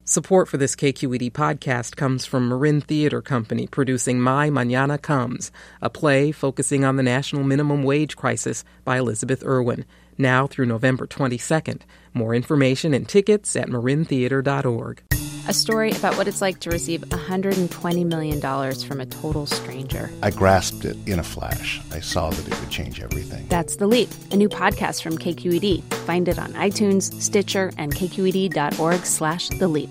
Support for this KQED podcast comes from Marin Theater Company, producing My Mañana Comes, a play focusing on the national minimum wage crisis by Elizabeth Irwin, now through November 22nd. More information and tickets at marintheater.org. A story about what it's like to receive $120 million from a total stranger. I grasped it in a flash. I saw that it would change everything. That's The Leap, a new podcast from KQED. Find it on iTunes, Stitcher, and kqed.org/The Leap.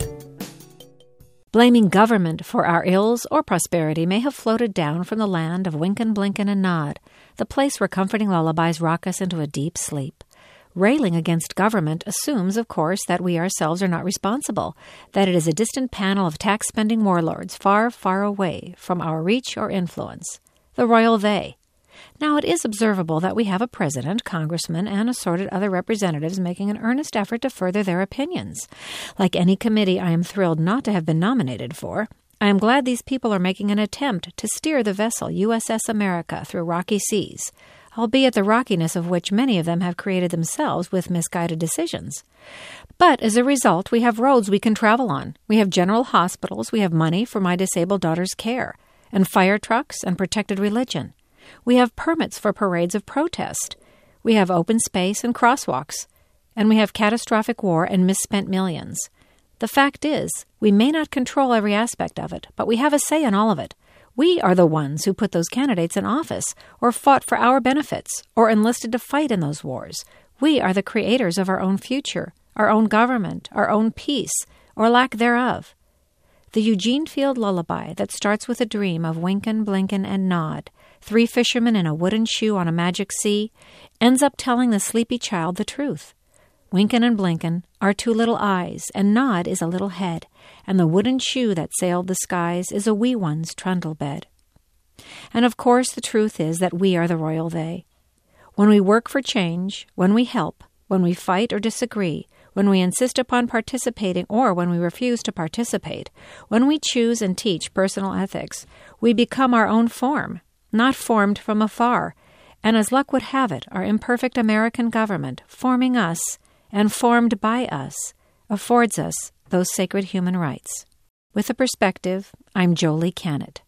Blaming government for our ills or prosperity may have floated down from the land of Wynken, Blynken, and Nod, the place where comforting lullabies rock us into a deep sleep. Railing against government assumes, of course, that we ourselves are not responsible, that it is a distant panel of tax-spending warlords far, far away from our reach or influence. The royal they. Now, it is observable that we have a president, congressman, and assorted other representatives making an earnest effort to further their opinions. Like any committee I am thrilled not to have been nominated for, I am glad these people are making an attempt to steer the vessel USS America through rocky seas, albeit the rockiness of which many of them have created themselves with misguided decisions. But as a result, we have roads we can travel on. We have general hospitals, we have money for my disabled daughter's care, and fire trucks and protected religion. We have permits for parades of protest. We have open space and crosswalks. And we have catastrophic war and misspent millions. The fact is, we may not control every aspect of it, but we have a say in all of it. We are the ones who put those candidates in office, or fought for our benefits, or enlisted to fight in those wars. We are the creators of our own future, our own government, our own peace, or lack thereof. The Eugene Field lullaby that starts with a dream of Wynken, Blynken, and Nod, three fishermen in a wooden shoe on a magic sea, ends up telling the sleepy child the truth. Wynken and Blynken are two little eyes, and Nod is a little head, and the wooden shoe that sailed the skies is a wee one's trundle bed. And of course the truth is that we are the royal they. When we work for change, when we help, when we fight or disagree, when we insist upon participating or when we refuse to participate, when we choose and teach personal ethics, we become our own form, not formed from afar, and as luck would have it, our imperfect American government, forming us and formed by us, affords us those sacred human rights. With a perspective, I'm Jolie Cannett.